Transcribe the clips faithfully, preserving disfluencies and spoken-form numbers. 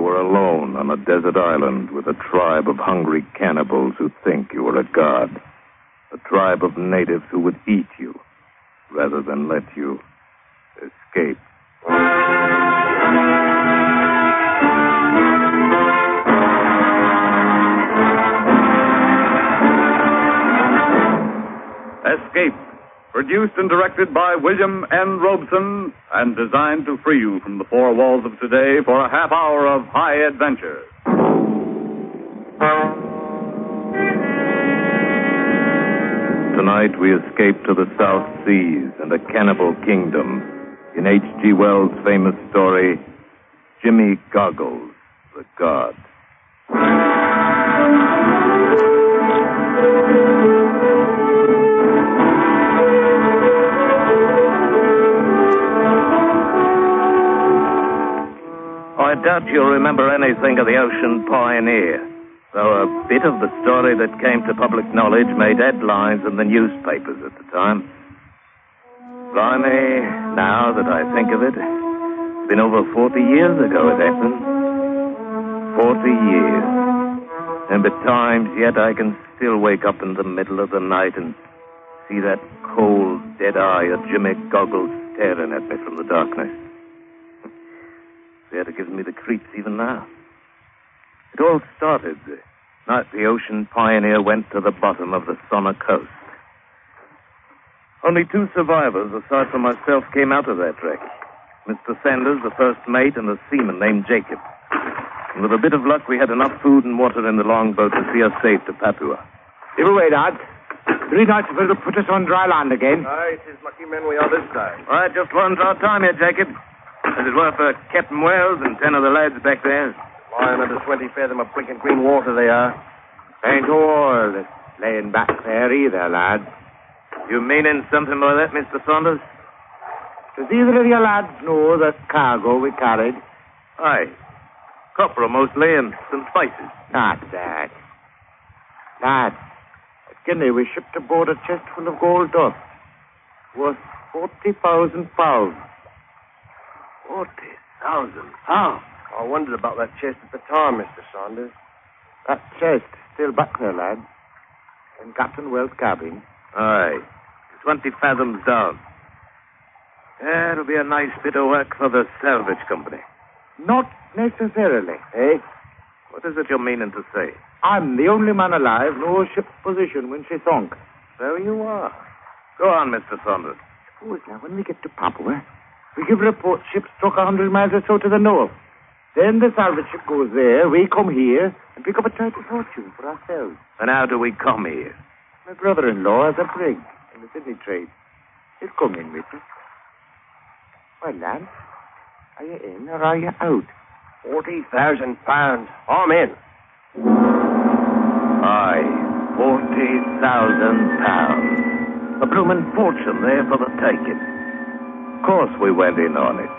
were alone on a desert island with a tribe of hungry cannibals who think you are a god. A tribe of natives who would eat you rather than let you escape. Escape, produced and directed by William N. Robeson and designed to free you from the four walls of today for a half hour of high adventure. Tonight we escape to the South Seas and a cannibal kingdom in H G. Wells' famous story, Jimmy Goggles, the God. I doubt you'll remember anything of the Ocean Pioneer, though a bit of the story that came to public knowledge made headlines in the newspapers at the time. Blimey, now that I think of it, it's been over forty years ago it happened. Forty years. And at times yet I can still wake up in the middle of the night and see that cold, dead eye of Jimmy Goggles staring at me from the darkness. It gives me the creeps even now. It all started the night the Ocean Pioneer went to the bottom of the Sonner coast. Only two survivors, aside from myself, came out of that wreck. Mister Sanders, the first mate, and a seaman named Jacob. And with a bit of luck, we had enough food and water in the longboat to see us safe to Papua. Give away, lads. Three nights will put us on dry land again. Aye, it is lucky men we are this time. All right, just one's our time here, Jacob. As it were for Captain Wells and ten of the lads back there. Lying under twenty fathom of blinking green water they are. Ain't all that's laying back there either, lads. You meaning something by that, Mister Saunders? Does either of you lads know the cargo we carried? Aye. Copra mostly and some spices. Not that. Lads, at Guinea we shipped aboard a chest full of gold dust. Worth forty thousand pounds. Forty thousand pounds. I wondered about that chest at the time, Mister Saunders. That chest still back there, lad. In Captain Wells' cabin. Aye. Twenty fathoms down. Yeah, it'll be a nice bit of work for the salvage company. Not necessarily, eh? What is it you're meaning to say? I'm the only man alive knows ship's position when she sunk. So you are. Go on, Mister Saunders. Suppose now, when we get to Papua, we give report ship struck a hundred miles or so to the north. Then the salvage ship goes there, we come here, and pick up a tidy fortune for ourselves. And how do we come here? My brother-in-law has a brig in the Sydney trade. He'll come in with us. Well, lad, are you in or are you out? Forty thousand pounds. I'm in. Aye, forty thousand pounds. A bloomin' fortune there for the taking. Of course we went in on it.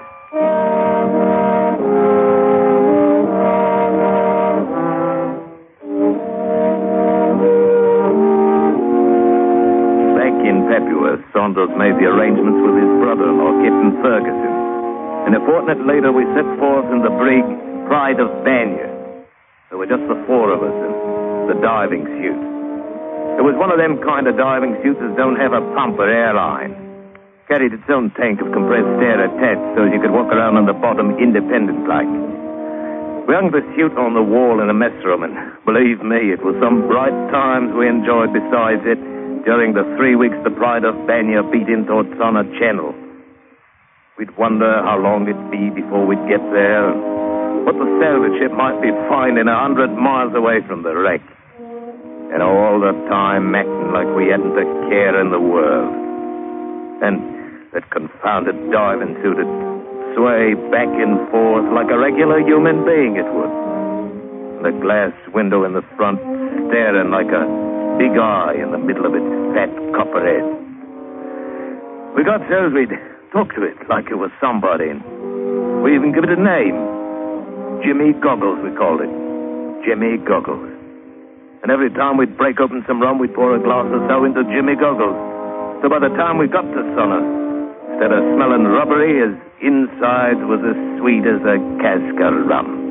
Back in Papua, Saunders made the arrangements with his brother-in-law, Captain Ferguson. And a fortnight later we set forth in the brig Pride of Banya. There were just the four of us in the diving suit. It was one of them kind of diving suits that don't have a pump or airline. Carried its own tank of compressed air attached so you could walk around on the bottom independent-like. We hung the suit on the wall in the mess room, and believe me, it was some bright times we enjoyed besides it during the three weeks the Pride of Banya beat in towards Sonner Channel. We'd wonder how long it'd be before we'd get there, and what the salvage ship might be finding a hundred miles away from the wreck. And all the time acting like we hadn't a care in the world. And that confounded diving suit would sway back and forth like a regular human being it would. And the glass window in the front staring like a big eye in the middle of its fat copper head. We got so we'd talk to it like it was somebody, and we even give it a name. Jimmy Goggles, we called it. Jimmy Goggles. And every time we'd break open some rum, we'd pour a glass or so into Jimmy Goggles. So by the time we got to Sonner, instead of smelling rubbery, his insides was as sweet as a cask of rum.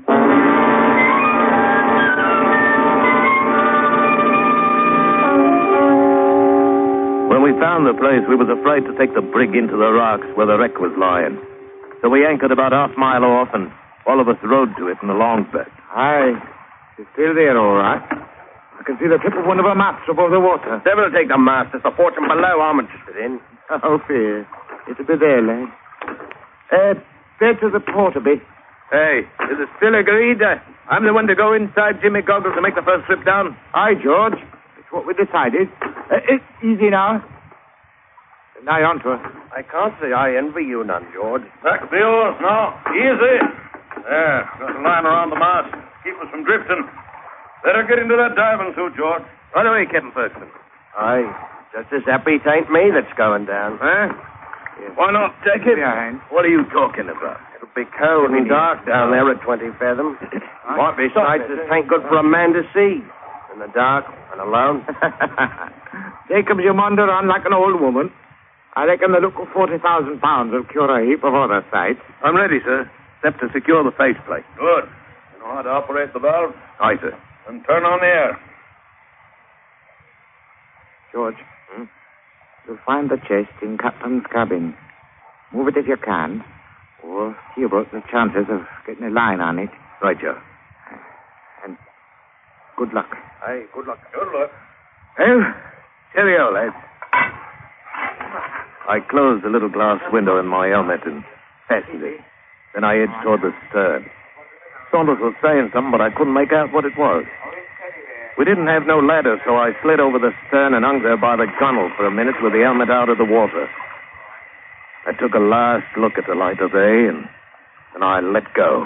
When we found the place, we was afraid to take the brig into the rocks where the wreck was lying. So we anchored about half a mile off, and all of us rowed to it in the longboat. Aye. She's still there, all right. I can see the tip of one of her masts above the water. Devil take the mast. There's a fortune below I'm interested in. Oh, fear. It'll be there, lad. Uh, bear to the port a bit. Hey, is it still agreed? Uh, I'm the one to go inside Jimmy Goggles to make the first trip down? Aye, George. It's what we decided. Uh, uh, easy now. Nigh on to her. I can't say I envy you none, George. Back the oars now. Easy. There, got a line around the mast. Keep us from drifting. Better get into that diving suit, George. Right away, Captain Ferguson. Aye. Just as happy it ain't me that's going down. Huh? Yes. Why not take it? Behind. What are you talking about? It'll be cold and dark down there at twenty fathom. Might be nights that ain't good for a man to see. In the dark and alone. Jacobs, you wander on like an old woman. I reckon the look of forty thousand pounds will cure a heap of other sights. I'm ready, sir. Except to secure the faceplate. Good. You know how to operate the valve? Aye, sir. And turn on the air. George, hmm? You'll find the chest in Captain's cabin. Move it if you can, or see about the chances of getting a line on it. Right, Joe. And good luck. Aye, good luck. Good luck. Well, cheerio, lads. I closed the little glass window in my helmet and fastened it. Then I edged toward the stern. Saunders was saying something, but I couldn't make out what it was. We didn't have no ladder, so I slid over the stern and hung there by the gunwale for a minute with the helmet out of the water. I took a last look at the light of day, and then I let go.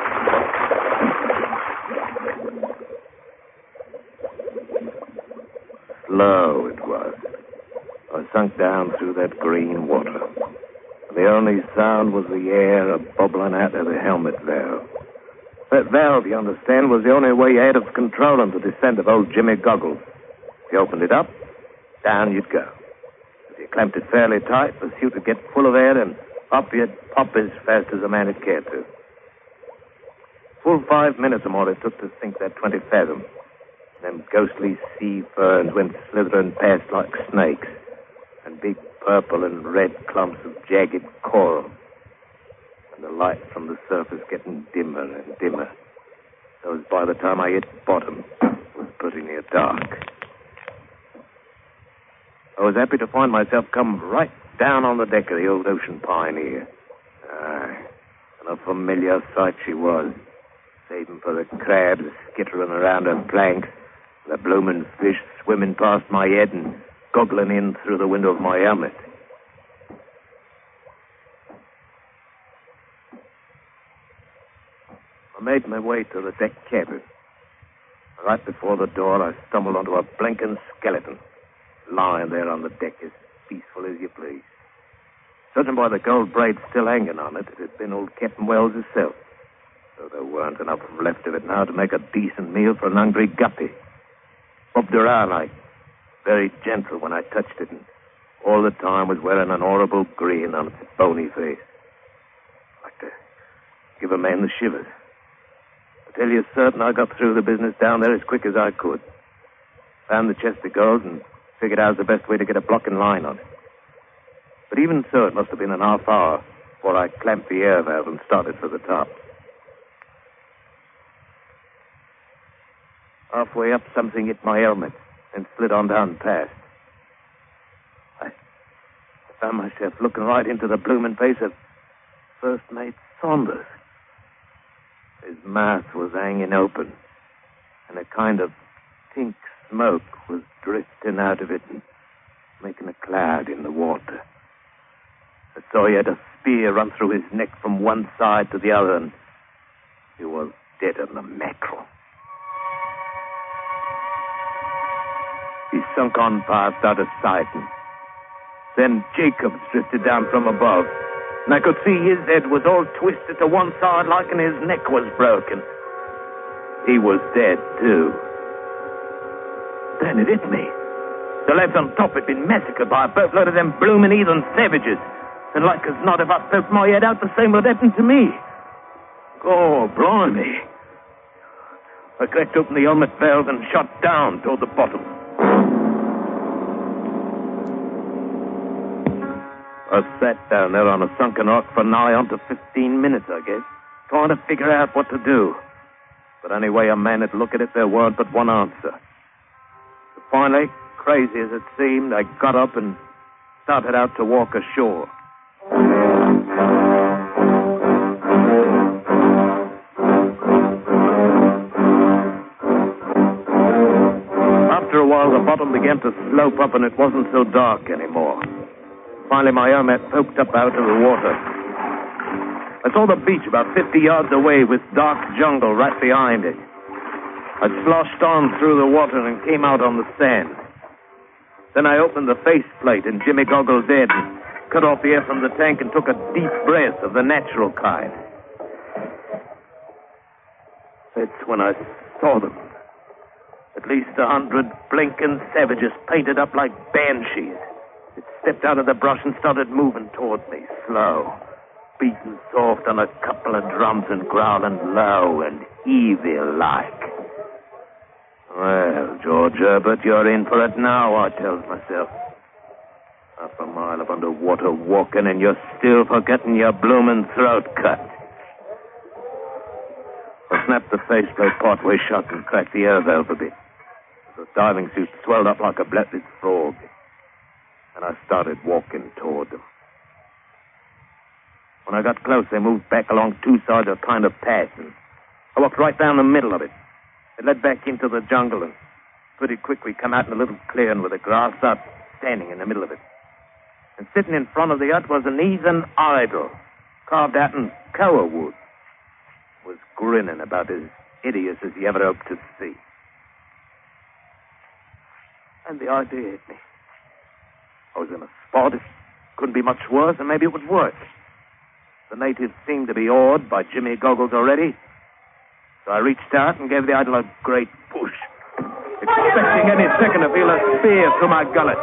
Slow it was. I sunk down through that green water. The only sound was the air bubbling out of the helmet valve. That valve, you understand, was the only way you had of controlling the descent of old Jimmy Goggles. If you opened it up, down you'd go. If you clamped it fairly tight, the suit would get full of air, and up you'd pop as fast as a man would care to. Full five minutes or more it took to sink that twenty fathom. Them ghostly sea ferns went slithering past like snakes, and big purple and red clumps of jagged coral, and the light from the surface getting dimmer and dimmer, so as by the time I hit bottom, it was pretty near dark. I was happy to find myself come right down on the deck of the old Ocean Pioneer. Aye, and a familiar sight she was, saving for the crabs skittering around her planks, the bloomin' fish swimming past my head and goggling in through the window of my helmet. I made my way to the deck cabin. Right before the door, I stumbled onto a blinking skeleton, lying there on the deck as peaceful as you please. Judging by the gold braid still hanging on it, it had been old Captain Wells himself, though there weren't enough left of it now to make a decent meal for an hungry guppy. Bobbed around like very gentle when I touched it, and all the time was wearing an horrible grin on its bony face. Like to give a man the shivers. I tell you certain I got through the business down there as quick as I could. Found the chest of gold and figured out the best way to get a blocking line on it. But even so, it must have been an half hour before I clamped the air valve and started for the top. Halfway up, something hit my helmet and slid on down past. I, I found myself looking right into the blooming face of First Mate Saunders. His mouth was hanging open, and a kind of pink smoke was drifting out of it and making a cloud in the water. I saw he had a spear run through his neck from one side to the other, and he was dead on the mackerel. He sunk on past out of sight, and then Jacobs drifted down from above, and I could see his head was all twisted to one side like and his neck was broken. He was dead, too. Then it hit me. The lads on top had been massacred by a boatload of them bloomin' heathen savages, and like as not if I poked my head out, the same would happen to me. Oh, blimey. I cracked open the helmet valve and shot down toward the bottom. I sat down there on a sunken rock for nigh on to fifteen minutes, I guess, trying to figure out what to do. But anyway, a man would look at it, there weren't but one answer. So finally, crazy as it seemed, I got up and started out to walk ashore. After a while, the bottom began to slope up and it wasn't so dark anymore. Finally, my helmet poked up out of the water. I saw the beach about fifty yards away with dark jungle right behind it. I sloshed on through the water and came out on the sand. Then I opened the faceplate in Jimmy Goggles' head and cut off the air from the tank and took a deep breath of the natural kind. That's when I saw them. At least a hundred blinking savages painted up like banshees. It stepped out of the brush and started moving toward me, slow, beating soft on a couple of drums and growling low and evil-like. Well, George Herbert, you're in for it now, I tells myself. Half a mile of underwater walking and you're still forgetting your bloomin' throat cut. I snapped the faceplate partway shut and cracked the air valve a bit. The diving suit swelled up like a blooded frog. And I started walking toward them. When I got close, they moved back along two sides of a kind of path, and I walked right down the middle of it. It led back into the jungle, and pretty quick we come out in a little clearing with a grass hut standing in the middle of it. And sitting in front of the hut was an heathen idol, carved out in koa wood. Was grinning about as hideous as he ever hoped to see. And the idea hit me. I was in a spot. It couldn't be much worse, and maybe it would work. The natives seemed to be awed by Jimmy Goggles already. So I reached out and gave the idol a great push, expecting any second to feel a spear through my gullet.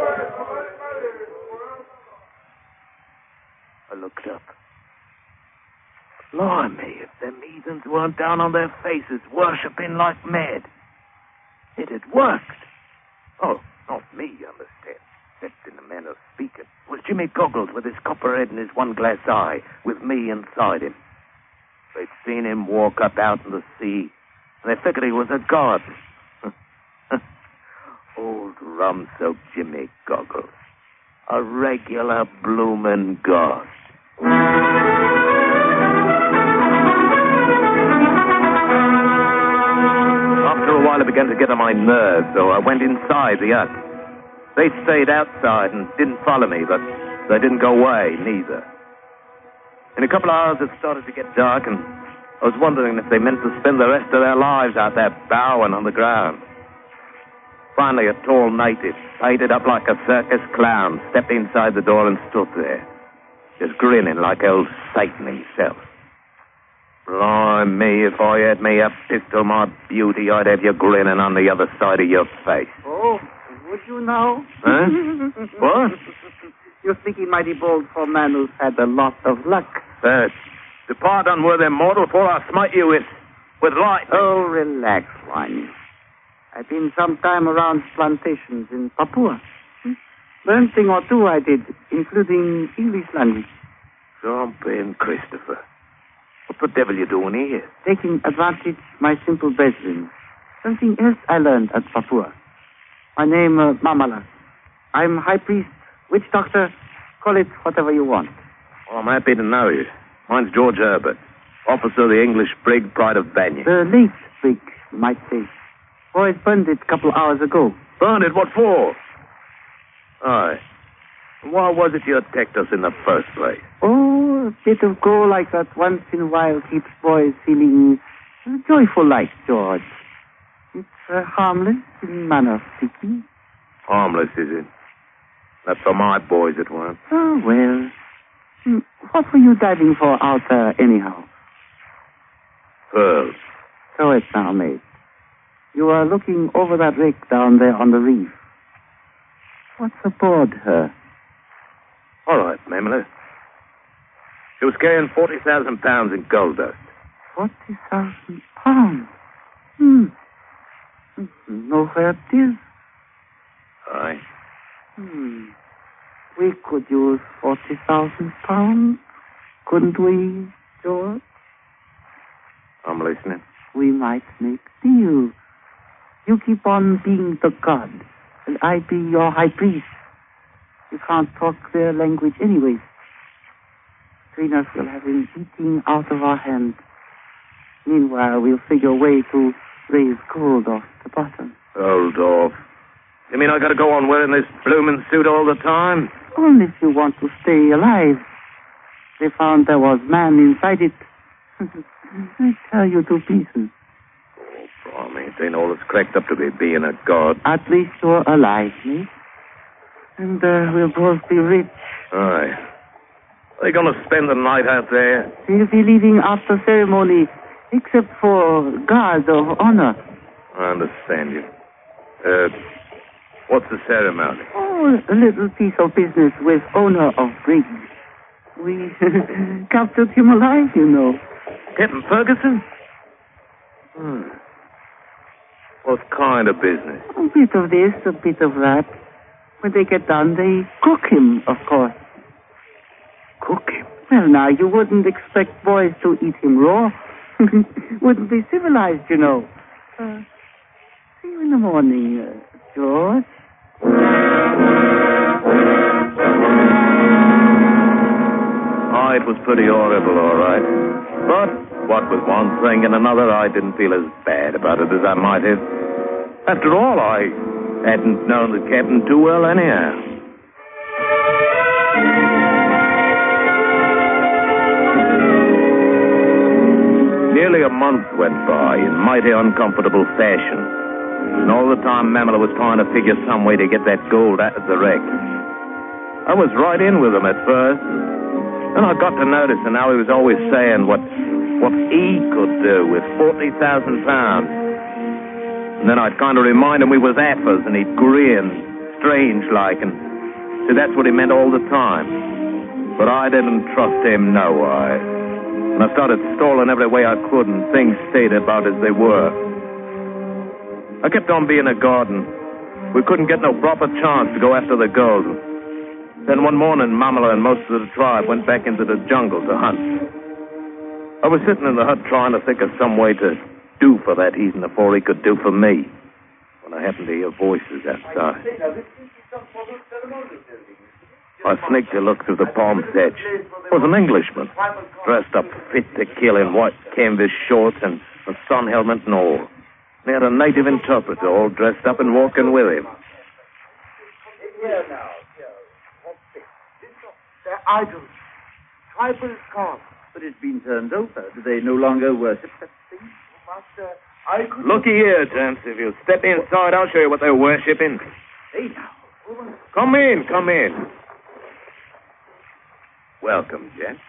I looked up. Blimey, if them heathens weren't down on their faces, worshipping like mad. It had worked. Oh, not me, you understand. Except in the manner of speaking. It was Jimmy Goggles with his copper head and his one glass eye, with me inside him. They'd seen him walk up out in the sea, and they figured he was a god. Old rum-soaked Jimmy Goggles. A regular bloomin' god. After a while, it began to get on my nerves, so I went inside the hut. They stayed outside and didn't follow me, but they didn't go away, neither. In a couple of hours, it started to get dark, and I was wondering if they meant to spend the rest of their lives out there bowing on the ground. Finally, a tall native, painted up like a circus clown, stepped inside the door and stood there, just grinning like old Satan himself. Blimey, if I had me a pistol, my beauty, I'd have you grinning on the other side of your face. Oh, would you now? Huh? What? You're speaking mighty bold for a man who's had a lot of luck. Uh, depart, unworthy mortal, for I smite you with, with light. Oh, relax, one. I've been some time around plantations in Papua. Learned thing or two I did, including English language. Jumping, Christopher. What the devil you doing here? Taking advantage my simple bedroom. Something else I learned at Papua. My name, uh, Mamala. I'm high priest, witch doctor, call it whatever you want. Well, I'm happy to know you. Mine's George Herbert, officer of the English brig Pride of Banyan. The late brig, you might say. Boys burned it a couple of hours ago. Burned it? What for? Aye. Why was it you attacked us in the first place? Oh, a bit of go like that once in a while keeps boys feeling uh, joyful like, George. It's uh, harmless in manner of speaking. Harmless, is it? Not for my boys it weren't. Oh, well. Hmm, what were you diving for out there, anyhow? Pearls. So it's now, mate. You are looking over that wreck down there on the reef. What's aboard her? All right, Mamela. She was carrying forty thousand pounds in gold dust. Forty thousand pounds? Hmm. Know where it is? Aye. Hmm. We could use forty thousand pounds, couldn't we, George? I'm listening. We might make deal. You keep on being the god, and I be your high priest. You can't talk their language anyways. Between us, we'll have him eating out of our hand. Meanwhile, we'll figure a way to raise gold off the bottom. Hold off. You mean I gotta go on wearing this bloomin' suit all the time? Only if you want to stay alive. They found there was man inside it. I tell you to pieces. Oh, Brommy, it ain't all it's cracked up to be being a god. At least you're alive, mate. And uh, we'll both be rich. Aye. Are they gonna spend the night out there? We'll be leaving after ceremony, except for guard of honor. I understand you. Uh, what's the ceremony? Oh, a little piece of business with owner of Briggs. We captured him alive, you know. Captain Ferguson? Hmm. What kind of business? A bit of this, a bit of that. When they get done, they cook him, of course. Cook him? Well, now, you wouldn't expect boys to eat him raw. Wouldn't be civilized, you know. Uh, see you in the morning, uh, George. Oh, it was pretty horrible, all right. But what with one thing and another, I didn't feel as bad about it as I might have. After all, I hadn't known the captain too well anyhow. Nearly a month went by in mighty uncomfortable fashion. And all the time, Mamela was trying to figure some way to get that gold out of the wreck. I was right in with him at first. Then I got to noticing how he was always saying what what he could do with forty thousand pounds. And then I'd kind of remind him we was Affers, and he'd grin, strange-like, and see, that's what he meant all the time. But I didn't trust him no way. And I started stalling every way I could, and things stayed about as they were. I kept on being a garden. We couldn't get no proper chance to go after the gold. Then one morning, Mamela and most of the tribe went back into the jungle to hunt. I was sitting in the hut trying to think of some way to do for that heathen before he could do for me, when I happened to hear voices outside. I sneaked a look through the palm thatch. It was an Englishman, dressed up fit to kill in white canvas shorts and a sun helmet and all. He had a native interpreter all dressed up and walking with him. Here now, here. They're idols. Tribal gods. But it's been turned over. Do they no longer worship that thing? Master, I could... Looky here, gents. If you step inside, I'll show you what they're worshipping. Hey, now. Come in, come in. Welcome, gents.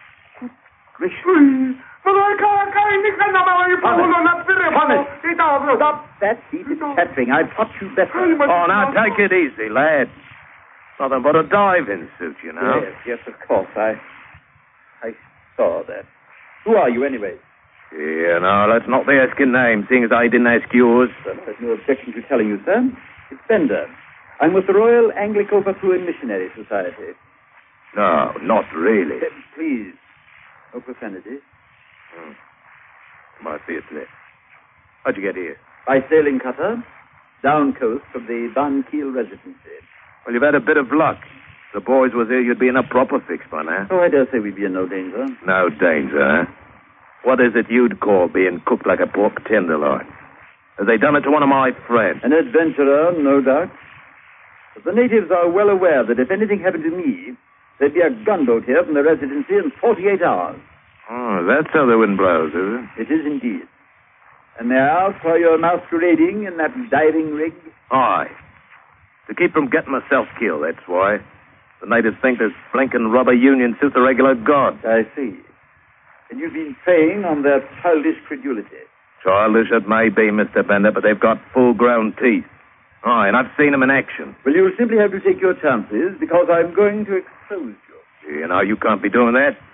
Stop that heated chattering. I taught you better. Oh, now take it easy, lad. Nothing but a diving suit, you know. Yes, yes, of course. I I saw that. Who are you, anyway? Yeah, no, let's not be asking names, seeing as I didn't ask yours. There's no objection to telling you, sir. It's Bender. I'm with the Royal Anglico-Papuan Missionary Society. No, not really. Uh, please, no profanity. Hmm. Might be a slip. How'd you get here? By sailing cutter, down coast from the Ban Keel Residency. Well, you've had a bit of luck. If the boys was here, you'd be in a proper fix by now. Oh, I dare say we'd be in no danger. No danger, huh? What is it you'd call being cooked like a pork tenderloin? Have they done it to one of my friends? An adventurer, no doubt. But the natives are well aware that if anything happened to me, there'd be a gunboat here from the residency in forty-eight hours. Oh, that's how the wind blows, is it? It is indeed. And may I ask why you're masquerading in that diving rig? Aye. To keep from getting myself killed, that's why. The natives think this blinking rubber union suits a regular god. I see. And you've been preying on their childish credulity. Childish it may be, Mister Bender, but they've got full-grown teeth. Aye, and I've seen them in action. Well, you'll simply have to take your chances, because I'm going to expose you. You know, you can't be doing that.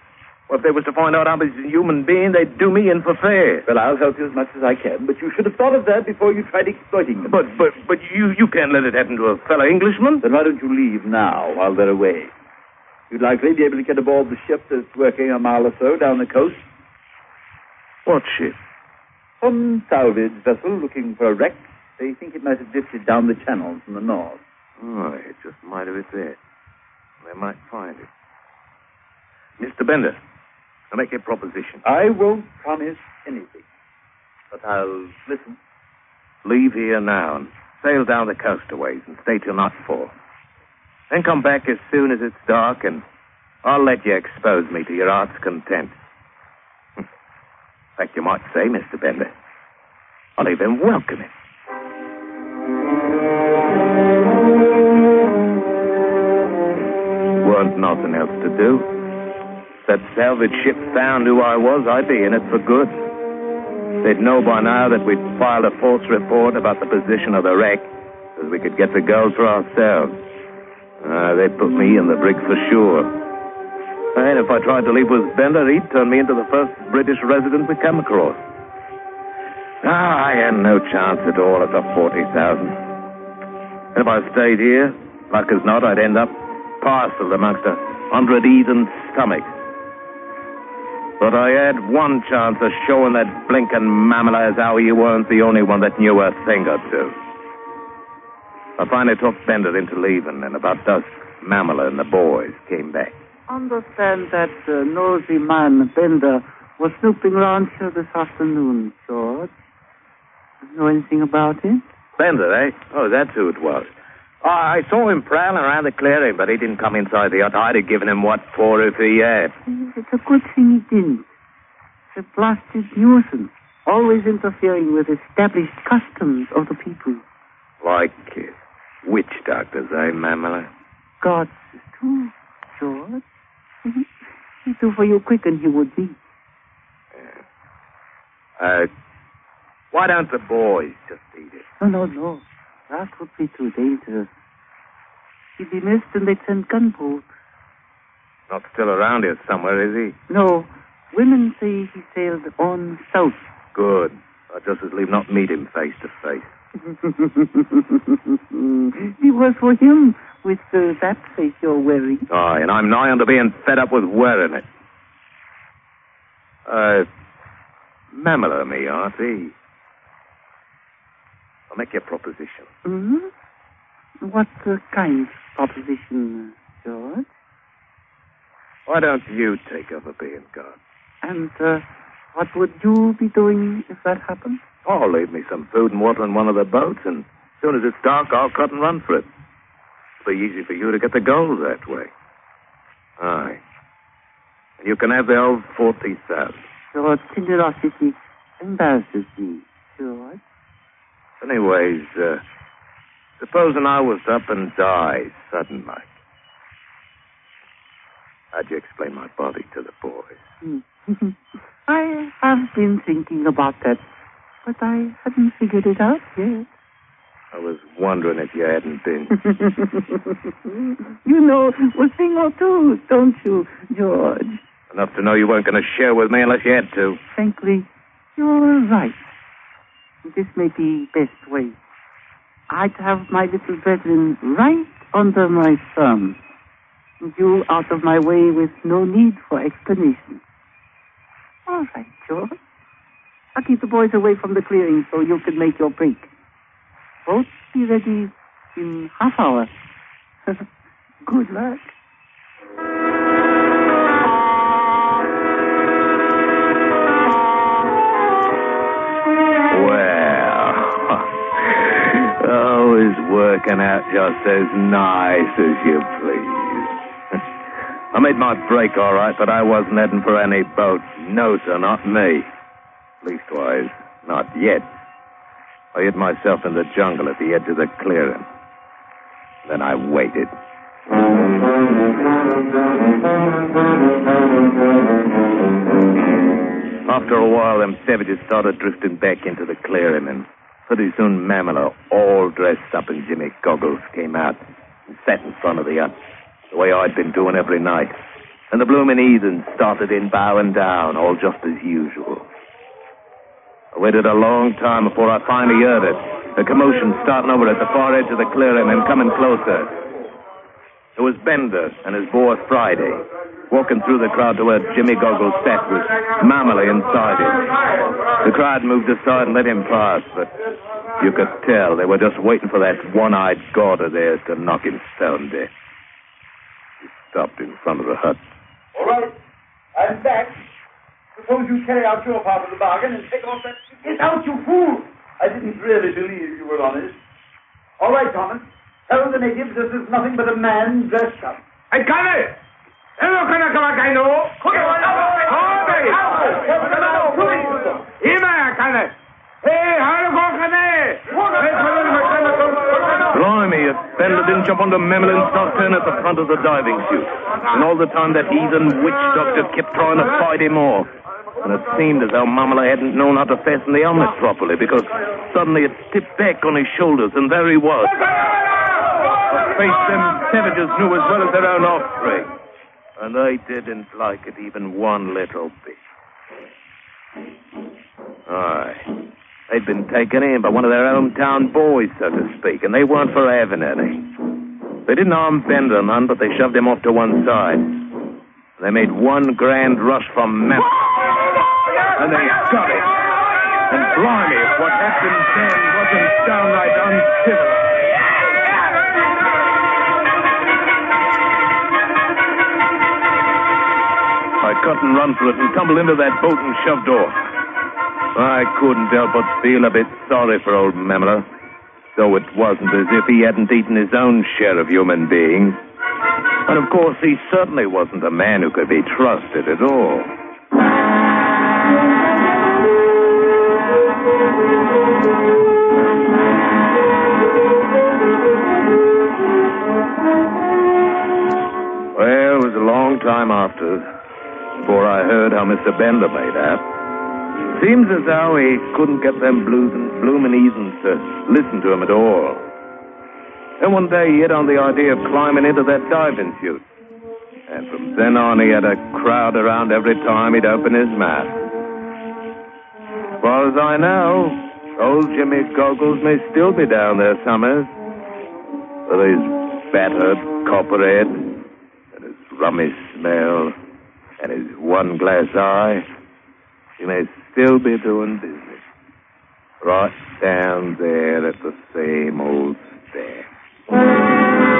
Well, if they was to find out I was a human being, they'd do me in for fair. Well, I'll help you as much as I can, but you should have thought of that before you tried exploiting them. But, but, but you, you can't let it happen to a fellow Englishman. Then why don't you leave now while they're away? You'd likely be able to get aboard the ship that's working a mile or so down the coast. What ship? Some salvage vessel looking for a wreck. They think it might have drifted down the channel from the north. Oh, it just might have it there. They might find it. Mister Bender, I'll make a proposition. I won't promise anything, but I'll listen. Leave here now and sail down the coast a ways and stay till nightfall. Then come back as soon as it's dark, and I'll let you expose me to your heart's content. In fact, you might say, Mister Bender, I'll even welcome it. Weren't nothing else to do. That salvage ship found who I was, I'd be in it for good. They'd know by now that we'd filed a false report about the position of the wreck, so we could get the gold for ourselves. Uh, they'd put me in the brig for sure. And if I tried to leave with Bender, he'd turn me into the first British resident we come across. Ah, I had no chance at all at the forty thousand. If I stayed here, luck as not, I'd end up parceled amongst a hundred heathen stomachs. But I had one chance of showing that blinking mammal as how he weren't the only one that knew a thing or two. I finally talked Bender into leaving, and about dusk, Mamela and the boys came back. Understand that uh, nosy man, Bender, was snooping around here this afternoon, George. Know anything about it? Bender, eh? Oh, that's who it was. Oh, I saw him prowling around the clearing, but he didn't come inside the hut. I'd have given him what for if he had. It's a good thing he didn't. It's a blasted nuisance, always interfering with established customs of the people. Like uh, witch doctors, eh, Mamela? Gods, too, George. He'd do for you quick and he would be. Yeah. Uh, why don't the boys just eat it? No, no, no. That would be too dangerous. He'd be missed and they'd send gunboats. Not still around here somewhere, is he? No. Women say he sailed on south. Good. I'd just as leave not meet him face to face. Be worse for him with uh, that face you're wearing. Aye, and I'm nigh on to being fed up with wearing it. Uh, Mamela me, auntie. I'll make you a proposition. Mm-hmm. What uh, kind of proposition, George? Why don't you take over being God? And uh, what would you be doing if that happened? Oh, leave me some food and water in one of the boats, and as soon as it's dark, I'll cut and run for it. It'll be easy for you to get the gold that way. Aye. And you can have the old forty thousand. Your generosity embarrasses me, George. Anyways, uh, supposing I was up and died sudden like, how'd you explain my body to the boys? I have been thinking about that, but I hadn't figured it out yet. I was wondering if you hadn't been. You know a thing or two, don't you, George? Enough to know you weren't going to share with me unless you had to. Frankly, you're right. This may be best way. I'd have my little brethren right under my thumb. You out of my way with no need for explanation. All right, George. I'll keep the boys away from the clearing so you can make your break. Both be ready in half hour. Good luck. Always working out just as nice as you please. I made my break all right, but I wasn't heading for any boat. No, sir, not me. Leastwise, not yet. I hid myself in the jungle at the edge of the clearing. Then I waited. After a while, them savages started drifting back into the clearing, and pretty soon Mamela, all dressed up in Jimmy goggles, came out and sat in front of the hut, the way I'd been doing every night. and the bloomin' heathens started in bowing down, all just as usual. I waited a long time before I finally heard it, a commotion starting over at the far edge of the clearing and coming closer. It was Bender and his boy Friday, walking through the crowd to where Jimmy Goggles sat with Mamala inside him. The crowd moved aside and let him pass, but you could tell they were just waiting for that one-eyed god of theirs to knock him stone dead. He stopped in front of the hut. All right, I'm back. Suppose you carry out your part of the bargain and take off that... Get out, you fool! I didn't really believe you were honest. All right, Thomas. Tell the natives this is nothing but a man dressed up. I got it! Hello, Kanakawakaino! Blimey, if Bender didn't jump onto Memel and start turning at the front of the diving chute. And all the time that heathen witch doctor kept trying to fight him off. And it seemed as though Mamala hadn't known how to fasten the helmet properly, because suddenly it tipped back on his shoulders, and there he was. A face them savages knew as well as their own offspring. And they didn't like it even one little bit. Aye. They'd been taken in by one of their hometown boys, so to speak, and they weren't for having any. They didn't harm Bender none, but they shoved him off to one side. They made one grand rush from Mount. And they got it. And blimey, if what happened then wasn't downright uncivil. I cut and run for it and tumbled into that boat and shoved off. I couldn't help but feel a bit sorry for old Mamala, though it wasn't as if he hadn't eaten his own share of human beings. And of course, he certainly wasn't a man who could be trusted at all. Well, it was a long time after, before I heard how Mister Bender made out. Seems as though he couldn't get them bloomin' heathens to listen to him at all. Then one day he hit on the idea of climbing into that diving chute. And from then on he had a crowd around every time he'd open his mouth. As far as I know, old Jimmy Goggles may still be down there somewhere. With his battered copper head, and his rummy smell, and his one glass eye. He may still be doing business. Right down there at the same old stand.